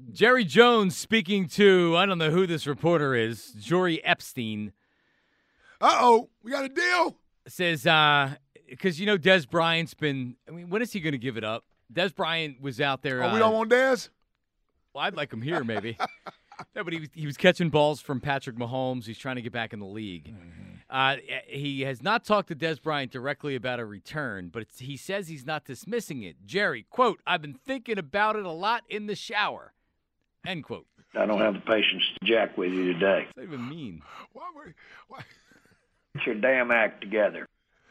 Jerry Jones speaking to, I don't know who this reporter is, Jory Epstein. Uh-oh, we got a deal? Says, because, Des Bryant's been, when is he going to give it up? Des Bryant was out there. Oh, we don't want Des? Well, I'd like him here, maybe. No, but he was catching balls from Patrick Mahomes. He's trying to get back in the league. He has not talked to Des Bryant directly about a return, but he says he's not dismissing it. Jerry, quote, "I've been thinking about it a lot in the shower," end quote. I don't have the patience to jack with you today. What does that even mean? Why? Get your damn act together.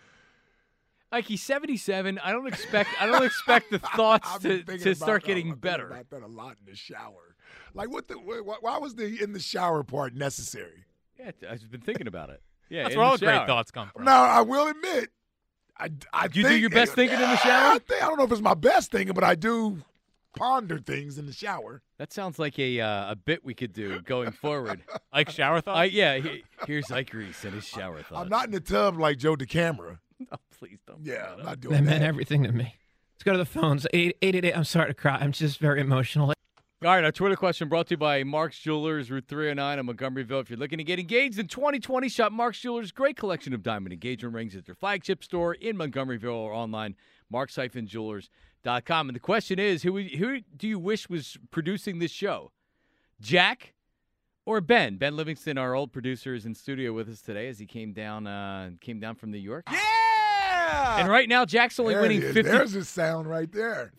Like, he's 77. I don't expect the thoughts to start getting better. I've been about that a lot in the shower. Like, why was the in the shower part necessary? Yeah, I've been thinking about it. Yeah, that's where all the great thoughts come from. Now, I will admit, Do you do your best thinking in the shower? I don't know if it's my best thinking, but I do ponder things in the shower. That sounds like a bit we could do going forward. Like shower thoughts? Here's Ike Reese and his shower thoughts. I'm not in the tub like Joe DeCamera. Oh, please don't. Yeah, I'm not doing That that. meant everything to me. Let's go to the phones. 888. I'm sorry to cry. I'm just very emotional. All right, our Twitter question brought to you by Mark's Jewelers, Route 309 in Montgomeryville. If you're looking to get engaged in 2020, shop Mark's Jewelers' great collection of diamond engagement rings at their flagship store in Montgomeryville or online, marks-jewelers.com. And the question is, who do you wish was producing this show? Jack or Ben? Ben Livingston, our old producer, is in studio with us today as he came down from New York. Yeah! And right now, Jack's only winning 50. There's his sound right there.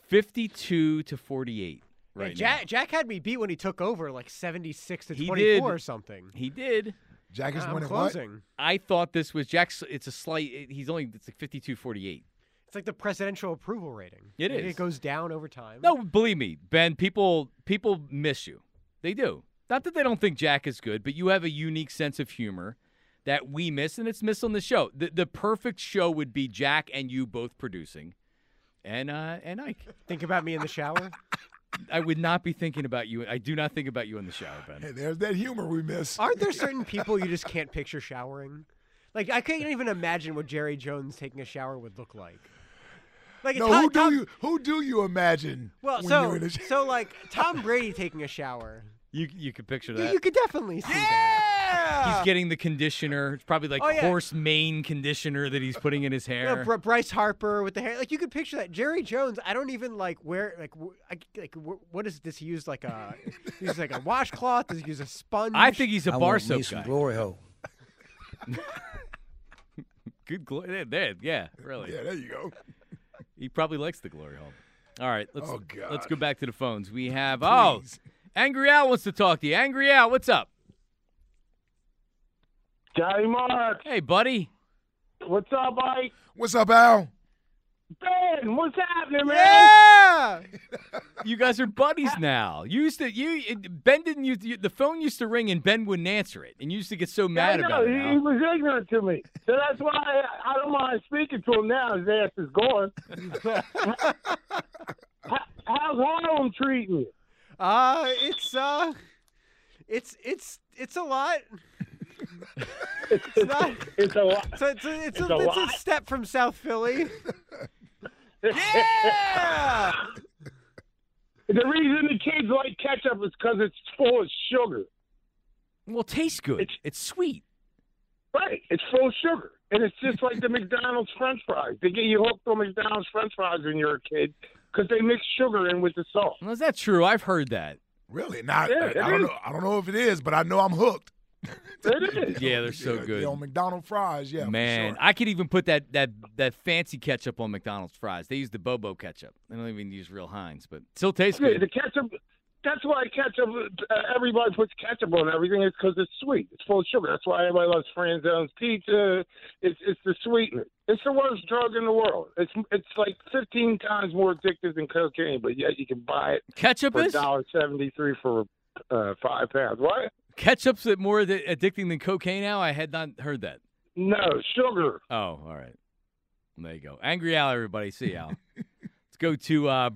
52-48. Right now. Jack had me beat when he took over, like 76-24 did. or something. He did. Jack is I'm winning closing. what? I thought this was Jack's. It's a slight. It's like 52-48. It's like the presidential approval rating. It Maybe is. It goes down over time. No, believe me, Ben. People miss you. They do. Not that they don't think Jack is good, but you have a unique sense of humor that we miss, and it's missed on the show. The perfect show would be Jack and you both producing, and Ike. Think about me in the shower. I would not be thinking about you. I do not think about you in the shower, Ben. Hey, there's that humor we miss. Aren't there certain people you just can't picture showering? Like, I can't even imagine what Jerry Jones taking a shower would look like. Like, No, who do you imagine? Well, when you're in the so like Tom Brady taking a shower. You could picture that. You could definitely see that. He's getting the conditioner. It's probably like horse mane conditioner that he's putting in his hair. Bryce Harper with the hair. Like, you could picture that. Jerry Jones, I don't even what does he use? Like a washcloth? Does he use a sponge? I think he's a bar want me soap some guy. glory hole. Good glory. Yeah, really. Yeah, there you go. He probably likes the glory hole. All right, let's go back to the phones. We have Angry Al wants to talk to you. Angry Al, what's up? Johnny Mark. Hey, buddy. What's up, Mike? What's up, Al? Ben, what's happening, man? Yeah. You guys are buddies now. Ben didn't use the phone used to ring and Ben wouldn't answer it, and you used to get so mad about it. He was ignorant to me, so that's why I don't mind speaking to him now. His ass is gone. How's Harlem treating you? It's a lot. It's not. It's a lot. So it's a step from South Philly. Yeah. The reason the kids like ketchup is because it's full of sugar. Well, it tastes good. It's sweet. Right. It's full of sugar. And it's just like the McDonald's French fries. They get you hooked on McDonald's French fries when you're a kid because they mix sugar in with the salt. Well, is that true? I've heard that. Really? I don't know if it is, but I know I'm hooked. It is. Yeah, they're so good. On McDonald's fries, yeah. Man, for sure. I could even put that fancy ketchup on McDonald's fries. They use the Bobo ketchup. They don't even use real Heinz, but still tastes good. The ketchup, that's why ketchup, everybody puts ketchup on everything. It's because it's sweet. It's full of sugar. That's why everybody loves Franzone's pizza. It's the sweetener. It's the worst drug in the world. It's like 15 times more addictive than cocaine, but yet you can buy it Ketchup for is? $1.73 for 5 pounds. What? Ketchup's more addicting than cocaine now? I had not heard that. No, sugar. Oh, all right. There you go. Angry Al, everybody. See you, Al. Let's go to Never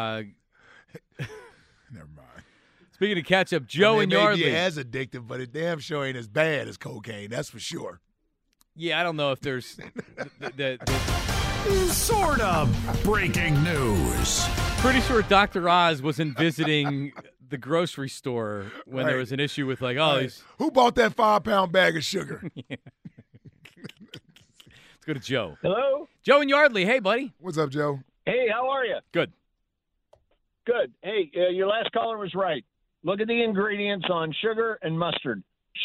mind. speaking of ketchup, Joe and Yardley. Maybe it has addictive, but it damn sure ain't as bad as cocaine. That's for sure. Yeah, I don't know if there's Sort of breaking news. Pretty sure Dr. Oz wasn't visiting the grocery store when there Right. was an issue with like, Right. he's. Who bought that 5-pound bag of sugar? Let's go to Joe. Hello? Joe in Yardley. Hey, buddy. What's up, Joe? Hey, how are you? Good. Good. Hey, your last caller was right. Look at the ingredients on sugar and mustard.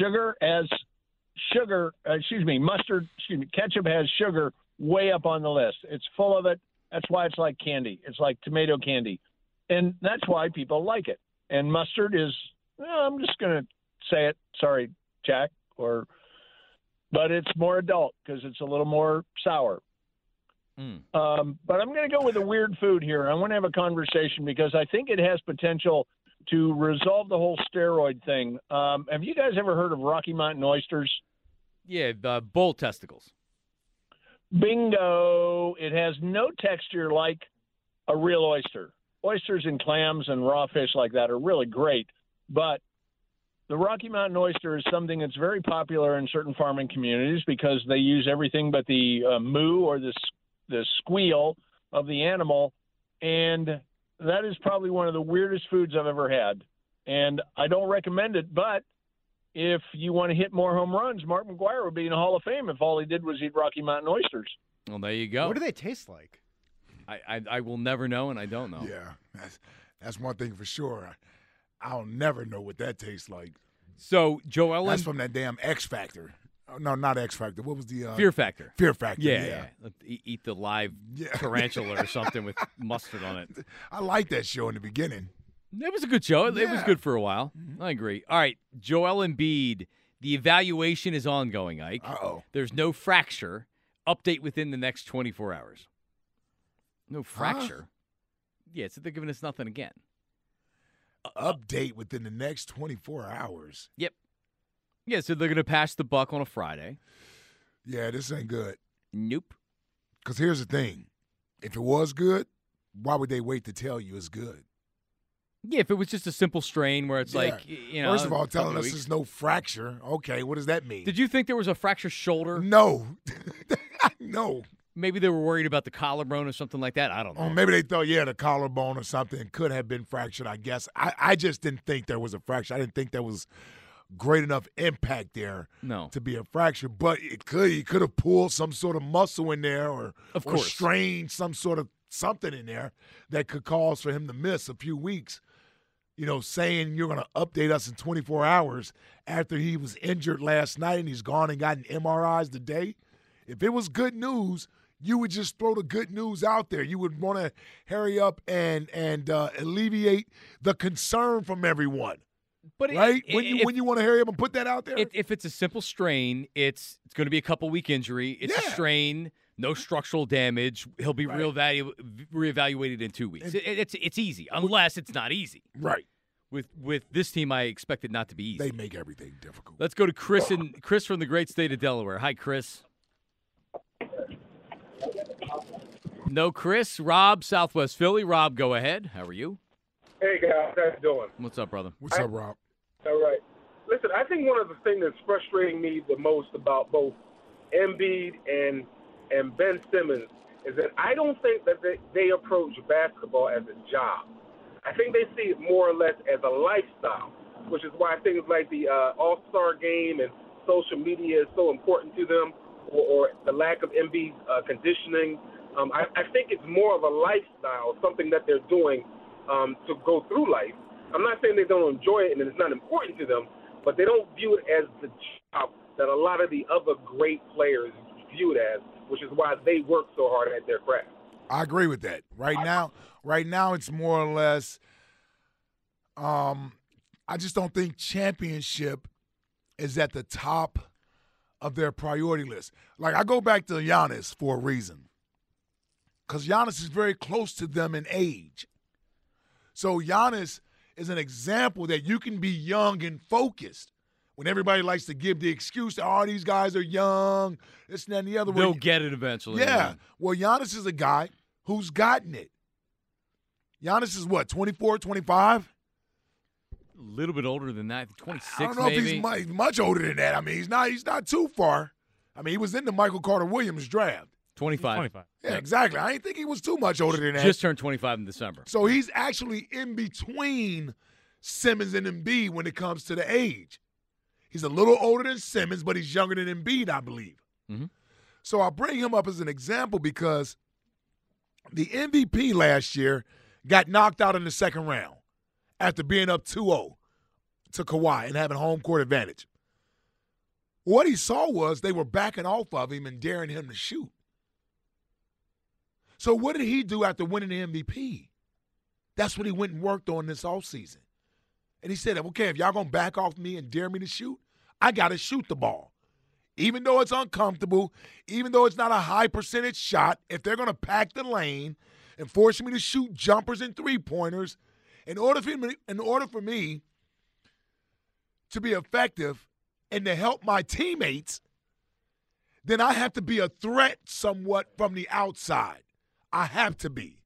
Ketchup has sugar way up on the list. It's full of it. That's why it's like candy. It's like tomato candy. And that's why people like it. And mustard is, I'm just going to say it. Sorry, Jack. But it's more adult because it's a little more sour. But I'm going to go with a weird food here. I want to have a conversation because I think it has potential to resolve the whole steroid thing. Have you guys ever heard of Rocky Mountain oysters? Yeah, bull testicles. Bingo. It has no texture like a real oyster. Oysters and clams and raw fish like that are really great. But the Rocky Mountain oyster is something that's very popular in certain farming communities because they use everything but the moo or the squeal of the animal. And that is probably one of the weirdest foods I've ever had. And I don't recommend it, but if you want to hit more home runs, Mark McGwire would be in the Hall of Fame if all he did was eat Rocky Mountain oysters. Well, there you go. What do they taste like? I will never know, and I don't know. Yeah, that's one thing for sure. I'll never know what that tastes like. So, Joel, That's from that damn X Factor. Oh, no, not X Factor. What was the Fear Factor? Fear Factor. Yeah. Eat the live tarantula or something with mustard on it. I liked that show in the beginning. It was a good show. It was Yeah. good for a while. I agree. All right, Joel Embiid. The evaluation is ongoing, Ike. Uh-oh. There's no fracture. Update within the next 24 hours. No fracture? Yeah, so they're giving us nothing again. Update within the next 24 hours. Yep. Yeah, so they're going to pass the buck on a Friday. Yeah, this ain't good. Nope. Because here's the thing. If it was good, why would they wait to tell you it's good? Yeah, if it was just a simple strain where it's Yeah. like, you know. First of all, a couple telling us weeks. there's no fracture. Okay, what does that mean? Did you think there was a fractured shoulder? No. No. Maybe they were worried about the collarbone or something like that. I don't know. Or maybe they thought, the collarbone or something could have been fractured, I guess. I just didn't think there was a fracture. I didn't think there was great enough impact there to be a fracture. But it could. He could have pulled some sort of muscle in there or strained some sort of something in there that could cause for him to miss a few weeks. You know, saying you're going to update us in 24 hours after he was injured last night and he's gone and gotten MRIs today. If it was good news, you would just throw the good news out there. You would want to hurry up and alleviate the concern from everyone. But right? When you want to hurry up and put that out there? If it's a simple strain, it's going to be a couple-week injury. It's a strain, no structural damage. He'll be reevaluated in 2 weeks. It's easy, unless it's not easy. Right. With this team, I expect it not to be easy. They make everything difficult. Let's go to Chris from the great state of Delaware. Hi, Chris. No, Chris. Rob, Southwest Philly. Rob, go ahead. How are you? Hey, guys. How you doing? What's up, brother? What's up, Rob? All right. Listen, I think one of the things that's frustrating me the most about both Embiid and Ben Simmons is that I don't think that they approach basketball as a job. I think they see it more or less as a lifestyle, which is why things like the All-Star game and social media is so important to them, or the lack of Embiid's conditioning. I think it's more of a lifestyle, something that they're doing to go through life. I'm not saying they don't enjoy it and it's not important to them, but they don't view it as the job that a lot of the other great players view it as, which is why they work so hard at their craft. I agree with that. Right now it's more or less I just don't think championship is at the top of their priority list. Like, I go back to Giannis for a reason. Because Giannis is very close to them in age. So Giannis is an example that you can be young and focused. When everybody likes to give the excuse that, these guys are young, this and that and the other. They'll get it eventually. Yeah. Well, Giannis is a guy who's gotten it. Giannis is what, 24, 25? A little bit older than that, 26 I don't know maybe. if he's much older than that. I mean, he's not too far. I mean, he was in the Michael Carter Williams draft. 25. Yeah, exactly. I didn't think he was too much older than that. Just turned 25 in December. So he's actually in between Simmons and Embiid when it comes to the age. He's a little older than Simmons, but he's younger than Embiid, I believe. Mm-hmm. So I bring him up as an example because the MVP last year got knocked out in the second round after being up 2-0 to Kawhi and having home court advantage. What he saw was they were backing off of him and daring him to shoot. So what did he do after winning the MVP? That's what he went and worked on this offseason. And he said, okay, if y'all going to back off me and dare me to shoot, I got to shoot the ball. Even though it's uncomfortable, even though it's not a high percentage shot, if they're going to pack the lane and force me to shoot jumpers and three-pointers, in order for me to be effective and to help my teammates, then I have to be a threat somewhat from the outside. I have to be.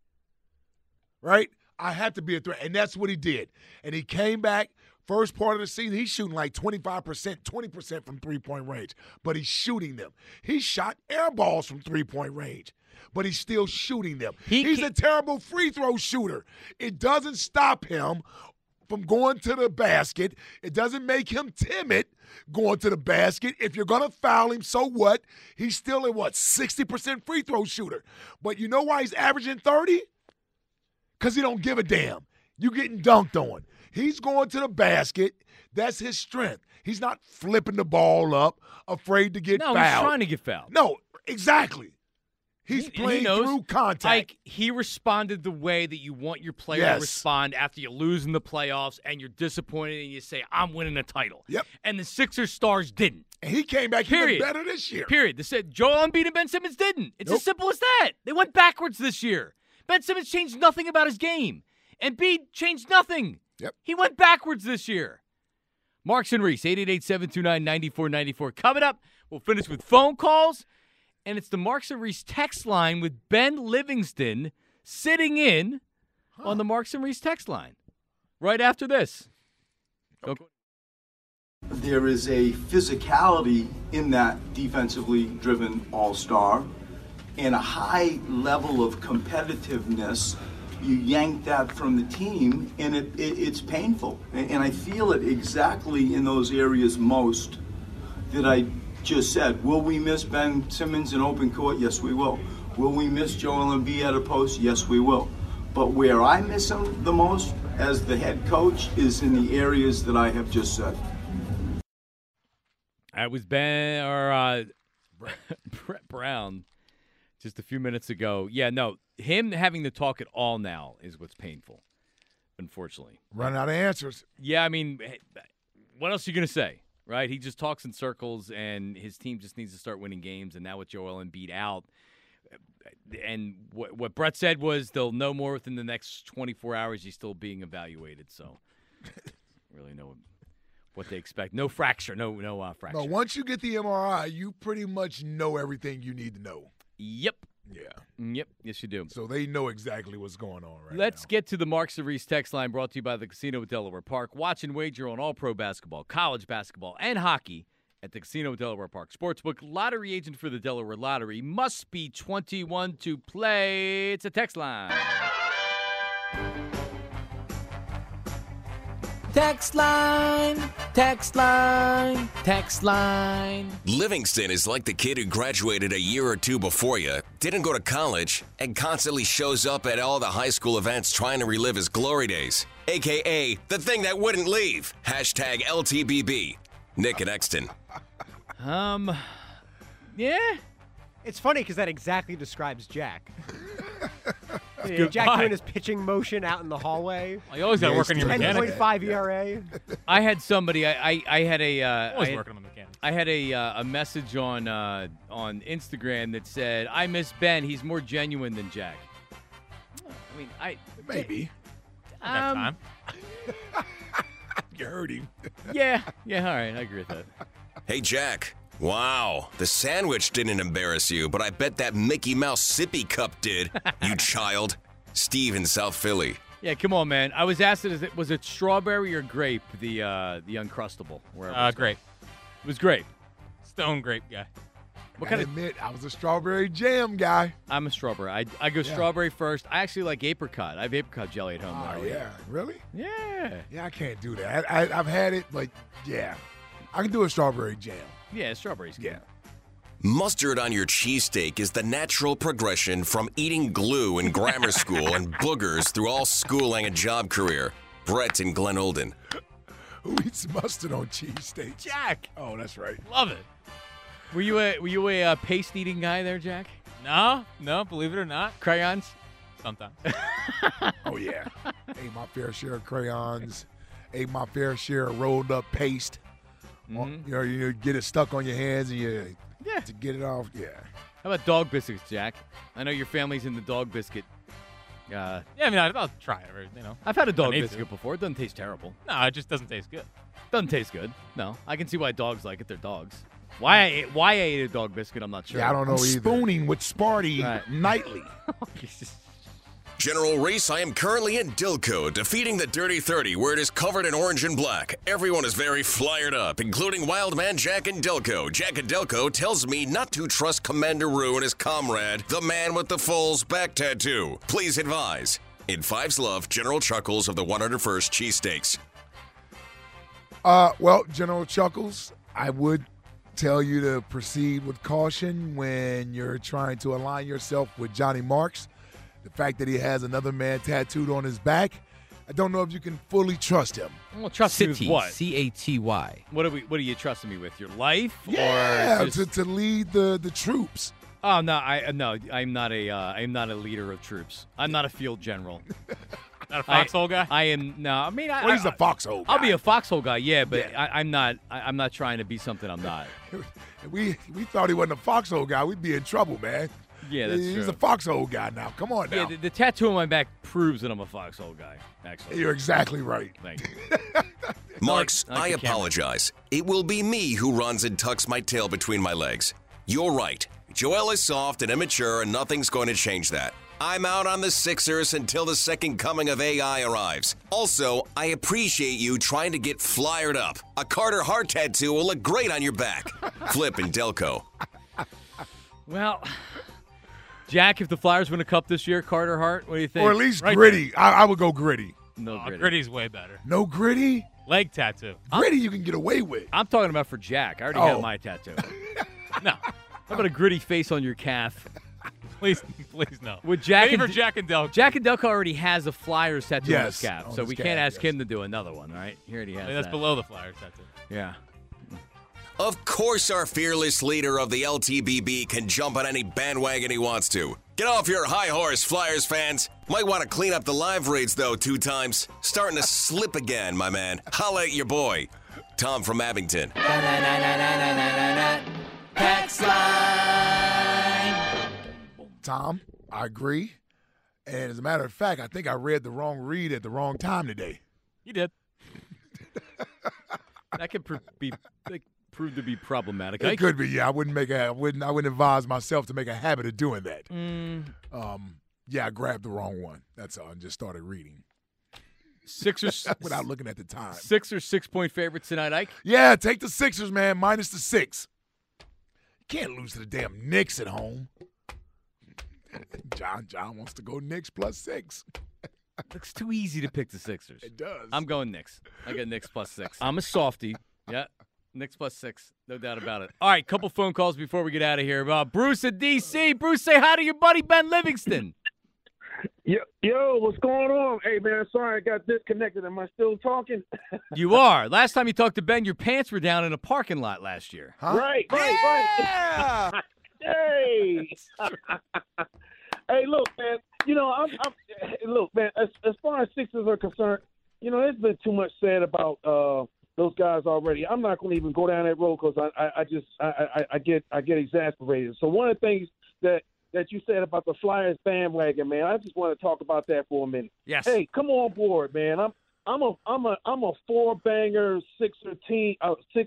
Right? I have to be a threat. And that's what he did. And he came back. First part of the season, he's shooting like 25%, 20% from three-point range, but he's shooting them. He shot air balls from three-point range, but he's still shooting them. He's a terrible free throw shooter. It doesn't stop him from going to the basket. It doesn't make him timid going to the basket. If you're going to foul him, so what? He's still a, 60% free throw shooter. But you know why he's averaging 30? Because he don't give a damn. You getting dunked on. He's going to the basket. That's his strength. He's not flipping the ball up, afraid to get fouled. No, he's trying to get fouled. No, exactly. He's playing through contact. Like, he responded the way that you want your player to respond after you lose in the playoffs and you're disappointed and you say, I'm winning a title. Yep. And the Sixers stars didn't. And he came back even better this year. Period. They said Joel Embiid and Ben Simmons didn't. It's as simple as that. They went backwards this year. Ben Simmons changed nothing about his game. Embiid changed nothing. Yep. He went backwards this year. Marks and Reese, 888-729-9494. Coming up, we'll finish with phone calls, and it's the Marks and Reese text line with Ben Livingston sitting in on the Marks and Reese text line right after this. Okay. There is a physicality in that defensively driven all-star and a high level of competitiveness. You yank that from the team, and it's painful. And I feel it exactly in those areas most that I just said. Will we miss Ben Simmons in open court? Yes, we will. Will we miss Joel Embiid at a post? Yes, we will. But where I miss him the most as the head coach is in the areas that I have just said. That was Brett Brown just a few minutes ago. Yeah, no, him having to talk at all now is what's painful, unfortunately. Run out of answers. Yeah, I mean, what else are you going to say, right? He just talks in circles, and his team just needs to start winning games, and now with Joel Embiid out. And what Brett said was they'll know more within the next 24 hours. He's still being evaluated, so really know what they expect. No fracture, no fracture. No, once you get the MRI, you pretty much know everything you need to know. Yep. Yeah. Yep. Yes, you do. So they know exactly what's going on right now. Let's get to the Marks and Reese text line brought to you by the Casino at Delaware Park. Watch and wager on all pro basketball, college basketball, and hockey at the Casino at Delaware Park Sportsbook. Lottery agent for the Delaware Lottery. Must be 21 to play. It's a text line. Text line, text line, text line. Livingston is like the kid who graduated a year or two before you, didn't go to college, and constantly shows up at all the high school events trying to relive his glory days. AKA the thing that wouldn't leave. Hashtag LTBB. Nick and Exton. Yeah. It's funny because that exactly describes Jack. Jack doing his pitching motion out in the hallway. Well, you always got to work on your mechanics. 10.5 ERA. I had somebody. I had a. Always working on the mechanics. I had a message on Instagram that said, "I miss Ben. He's more genuine than Jack." I mean, maybe. Time. You heard him. Yeah. All right. I agree with that. Hey, Jack. Wow, the sandwich didn't embarrass you, but I bet that Mickey Mouse sippy cup did, you child. Steve in South Philly. Yeah, come on, man. I was asked, was it strawberry or grape, the Uncrustable? Grape. It was grape. Stone grape guy. What kind of? Admit, I was a strawberry jam guy. I'm a strawberry. I go strawberry first. I actually like apricot. I have apricot jelly at home. Oh, yeah. Really? Yeah. Yeah, I can't do that. I've had it, but, yeah. I can do a strawberry jam. Yeah, strawberries. Yeah. Mustard on your cheesesteak is the natural progression from eating glue in grammar school and boogers through all schooling and job career. Brett and Glen Olden. Who eats mustard on cheesesteak? Jack. Oh, that's right. Love it. Were you a paste eating guy there, Jack? No, believe it or not. Crayons? Sometimes. Oh, yeah. Ate my fair share of crayons. Ate my fair share of rolled up paste. Mm-hmm. You get it stuck on your hands and to get it off. Yeah. How about dog biscuits, Jack? I know your family's in the dog biscuit. Yeah, I mean, I'll try it. I've had a dog biscuit before. It doesn't taste terrible. No, it just doesn't taste good. Doesn't taste good. No, I can see why dogs like it. They're dogs. Why I ate a dog biscuit, I'm not sure. Yeah, I don't know either. Spooning with Sparty nightly. General Reese, I am currently in Dilco, defeating the Dirty 30, where it is covered in orange and black. Everyone is very flyered up, including Wildman Jack and Delco. Jack and Delco tells me not to trust Commander Rue and his comrade, the man with the Foles back tattoo. Please advise. In Fives Love, General Chuckles of the 101st Cheesesteaks. Well, General Chuckles, I would tell you to proceed with caution when you're trying to align yourself with Johnny Marks. The fact that he has another man tattooed on his back, I don't know if you can fully trust him. Well, trust me with what? C-A-T-Y. What are you trusting me with? Your life? Yeah, or just... to lead the troops. Oh no, I'm not a leader of troops. I'm not a field general. Not a foxhole guy? I am no. I mean, he's a foxhole guy. I'll be a foxhole guy, yeah, but yeah. I'm not trying to be something I'm not. we thought he wasn't a foxhole guy. We'd be in trouble, man. Yeah, that's He's true. a foxhole guy now. Come on now. Yeah, the tattoo on my back proves that I'm a foxhole guy, actually. You're exactly right. Thank you. Marks, I apologize. It will be me who runs and tucks my tail between my legs. You're right. Joel is soft and immature, and nothing's going to change that. I'm out on the Sixers until the second coming of AI arrives. Also, I appreciate you trying to get flyered up. A Carter Hart tattoo will look great on your back. Flip and Delco. Well, Jack, if the Flyers win a cup this year, Carter Hart, what do you think? Or at least Gritty. I would go Gritty. No Gritty. Gritty's way better. No Gritty? Leg tattoo. Gritty you can get away with. I'm talking about for Jack. I already have my tattoo. No. How about a gritty face on your calf? Please no. With Jack Maybe for Jack and Delco. Jack and Delco already has a Flyers tattoo on his calf, on so his we calf, can't ask him to do another one, right? He already has That's that. below the Flyers tattoo. Yeah. Of course our fearless leader of the LTBB can jump on any bandwagon he wants to. Get off your high horse, Flyers fans. Might want to clean up the live reads, though, 2 times. Starting to slip again, my man. Holla at your boy. Tom from Abington. Tom, I agree. And as a matter of fact, I think I read the wrong read at the wrong time today. You did. That could prove to be problematic. It could be, yeah. I wouldn't advise myself to make a habit of doing that. Yeah, I grabbed the wrong one. That's all. And just started reading. Sixers without looking at the time. Sixers 6-point favorites tonight, Ike? Yeah, take the Sixers, man. Minus the 6. You can't lose to the damn Knicks at home. John wants to go Knicks plus 6. Looks too easy to pick the Sixers. It does. I'm going Knicks. I got Knicks plus 6. I'm a softie. Yeah, Knicks plus 6. No doubt about it. All right, couple phone calls before we get out of here. Bruce in D.C. Bruce, say hi to your buddy Ben Livingston. Yo, what's going on? Hey, man, sorry I got disconnected. Am I still talking? You are. Last time you talked to Ben, your pants were down in a parking lot last year. Huh? Right. Hey. Hey, look, man. You know, look, man. As far as Sixers are concerned, you know, there's been too much said about those guys already. I'm not going to even go down that road because I get exasperated. So one of the things that you said about the Flyers bandwagon, man, I just want to talk about that for a minute. Yes. Hey, come on board, man. I'm a 4-banger Sixer team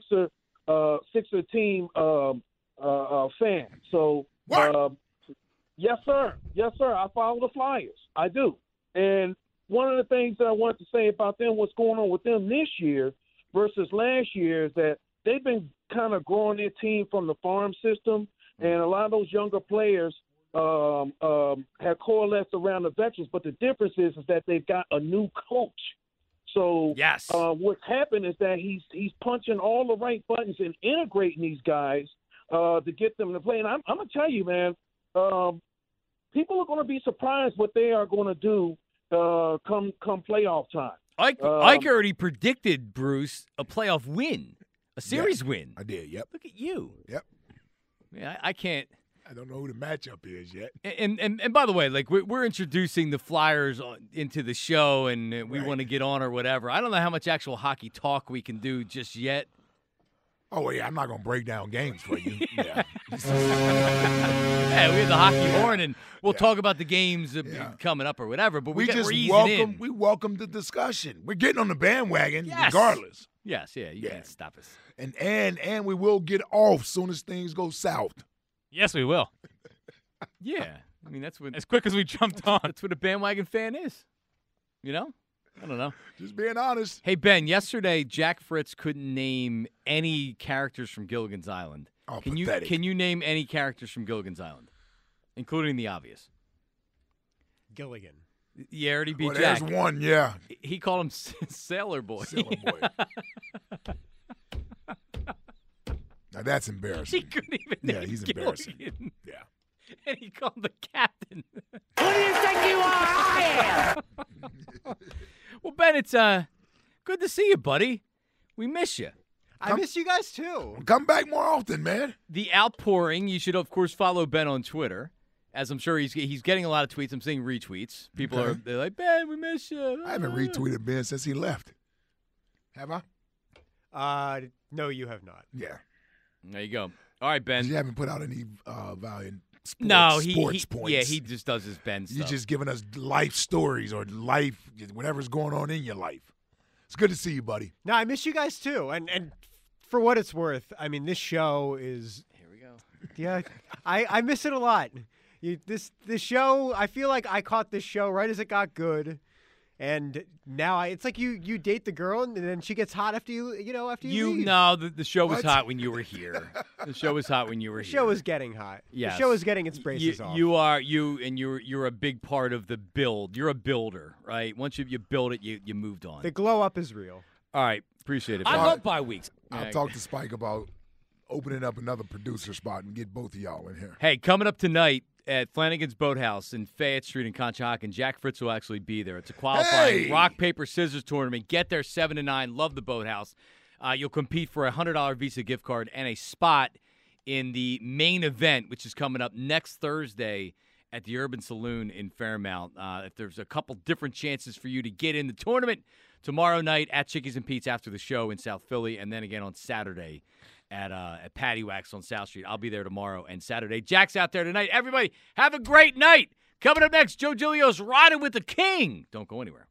fan. So yes, sir. I follow the Flyers. I do. And one of the things that I wanted to say about them, what's going on with them this year versus last year, is that they've been kind of growing their team from the farm system. and a lot of those younger players have coalesced around the veterans. But the difference is that they've got a new coach. So yes, what's happened is that he's punching all the right buttons and integrating these guys to get them to play. And I'm gonna tell you, man, people are going to be surprised what they are going to do come playoff time. Ike already predicted, Bruce, a playoff win, a series win. I did. Yep. Look at you. Yep. Yeah, I can't. I don't know who the matchup is yet. And by the way, like we're introducing the Flyers into the show, and we want to get on or whatever. I don't know how much actual hockey talk we can do just yet. Oh yeah, I'm not gonna break down games for you. Yeah. Yeah, we have the hockey horn, and we'll talk about the games coming up or whatever. But we're welcome the discussion. We're getting on the bandwagon regardless. Yes, yeah, you can't stop us. And we will get off soon as things go south. Yes, we will. Yeah, I mean that's what as quick as we jumped on. That's what a bandwagon fan is. You know, I don't know. Just being honest. Hey Ben, yesterday Jack Fritz couldn't name any characters from Gilligan's Island. Oh, pathetic. Can you name any characters from Gilligan's Island, including the obvious? Gilligan. Yeah, already beat Jack. Jack. There's one, yeah. He called him Sailor Boy. Sailor Boy. Now that's embarrassing. He couldn't even name he's Gilligan. embarrassing. Yeah. And he called him the captain. Who do you think you are? I am. Well, Ben, it's good to see you, buddy. We miss you. I miss you guys too. Come back more often, man. The outpouring. You should, of course, follow Ben on Twitter, as I'm sure he's getting a lot of tweets. I'm seeing retweets. People they're like, Ben, we miss you. I haven't retweeted Ben since he left. Have I? No, you have not. Yeah. There you go. All right, Ben. You haven't put out any valiant sports points. Yeah, he just does his Ben stuff. You're just giving us life stories or life, whatever's going on in your life. It's good to see you, buddy. No, I miss you guys too. And for what it's worth, I mean, this show is. Here we go. Yeah, I miss it a lot. This show, I feel like I caught this show right as it got good. And now it's like you date the girl and then she gets hot after you leave. No, the show was hot when you were here. The show was hot when you were here. The show was getting hot. Yes. The show is getting its braces off. You're a big part of the build. You're a builder, right? Once you build it, you moved on. The glow up is real. All right, appreciate it. I love bye weeks. I'll talk to Spike about opening up another producer spot and get both of y'all in here. Hey, coming up tonight at Flanagan's Boathouse in Fayette Street in Conshohocken, Jack Fritz will actually be there. It's a qualifying rock, paper, scissors tournament. Get there 7 to 9. Love the Boathouse. You'll compete for a $100 Visa gift card and a spot in the main event, which is coming up next Thursday at the Urban Saloon in Fairmount. If there's a couple different chances for you to get in the tournament, tomorrow night at Chickies and Pete's after the show in South Philly, and then again on Saturday at Patty Wax on South Street. I'll be there tomorrow and Saturday. Jack's out there tonight. Everybody, have a great night. Coming up next, Joe Giglio's Riding with the King. Don't go anywhere.